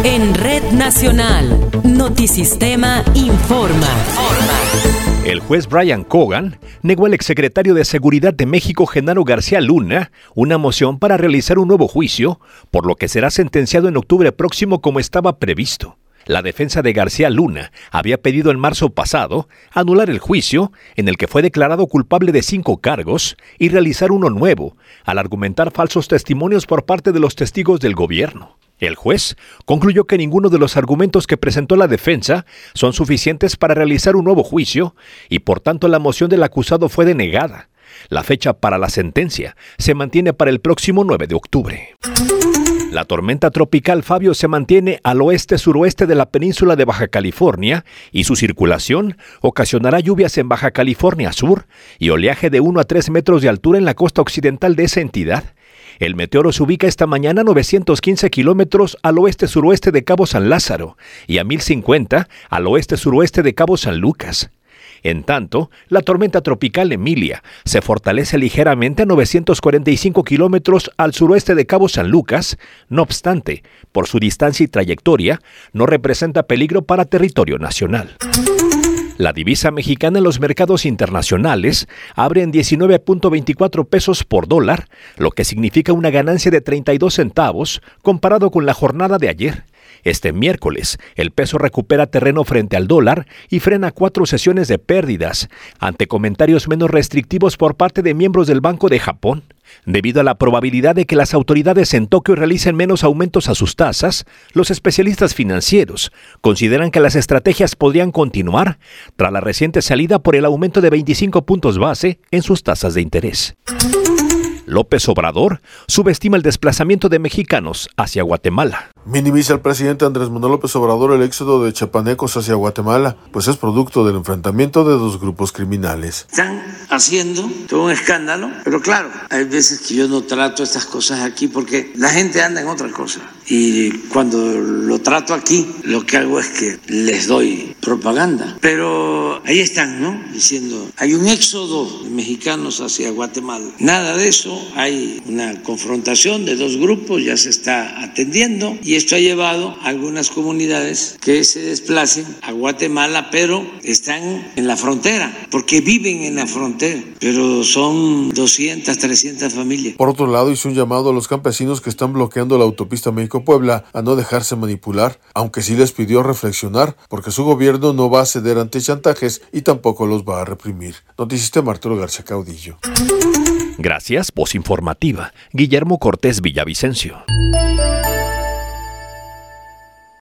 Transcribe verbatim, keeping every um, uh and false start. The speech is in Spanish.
En Red Nacional, Notisistema informa. El juez Brian Cogan negó al exsecretario de Seguridad de México, Genaro García Luna, una moción para realizar un nuevo juicio, por lo que será sentenciado en octubre próximo como estaba previsto. La defensa de García Luna había pedido en marzo pasado anular el juicio, en el que fue declarado culpable de cinco cargos, y realizar uno nuevo, al argumentar falsos testimonios por parte de los testigos del gobierno. El juez concluyó que ninguno de los argumentos que presentó la defensa son suficientes para realizar un nuevo juicio y por tanto la moción del acusado fue denegada. La fecha para la sentencia se mantiene para el próximo nueve de octubre. La tormenta tropical Fabio se mantiene al oeste-suroeste de la península de Baja California y su circulación ocasionará lluvias en Baja California Sur y oleaje de uno a tres metros de altura en la costa occidental de esa entidad. El meteoro se ubica esta mañana a novecientos quince kilómetros al oeste-suroeste de Cabo San Lázaro y a mil cincuenta al oeste-suroeste de Cabo San Lucas. En tanto, la tormenta tropical Emilia se fortalece ligeramente a novecientos cuarenta y cinco kilómetros al suroeste de Cabo San Lucas. No obstante, por su distancia y trayectoria, no representa peligro para territorio nacional. La divisa mexicana en los mercados internacionales abre en diecinueve punto veinticuatro pesos por dólar, lo que significa una ganancia de treinta y dos centavos comparado con la jornada de ayer. Este miércoles, el peso recupera terreno frente al dólar y frena cuatro sesiones de pérdidas, ante comentarios menos restrictivos por parte de miembros del Banco de Japón. Debido a la probabilidad de que las autoridades en Tokio realicen menos aumentos a sus tasas, los especialistas financieros consideran que las estrategias podrían continuar tras la reciente salida por el aumento de veinticinco puntos base en sus tasas de interés. López Obrador subestima el desplazamiento de mexicanos hacia Guatemala. Minimiza el presidente Andrés Manuel López Obrador el éxodo de chapanecos hacia Guatemala, pues es producto del enfrentamiento de dos grupos criminales. Están haciendo todo un escándalo, pero claro, hay veces que yo no trato estas cosas aquí porque la gente anda en otra cosa. Y cuando lo trato aquí, lo que hago es que les doy propaganda. Pero ahí están, ¿no? Diciendo, hay un éxodo de mexicanos hacia Guatemala. Nada de eso, hay una confrontación de dos grupos, ya se está atendiendo. Y esto ha llevado a algunas comunidades que se desplacen a Guatemala, pero están en la frontera, porque viven en la frontera, pero son doscientas, trescientas familias. Por otro lado, hizo un llamado a los campesinos que están bloqueando la autopista México-Puebla a no dejarse manipular, aunque sí les pidió reflexionar, porque su gobierno no va a ceder ante chantajes y tampoco los va a reprimir. Notisistema Arturo García Caudillo. Gracias, voz informativa, Guillermo Cortés Villavicencio.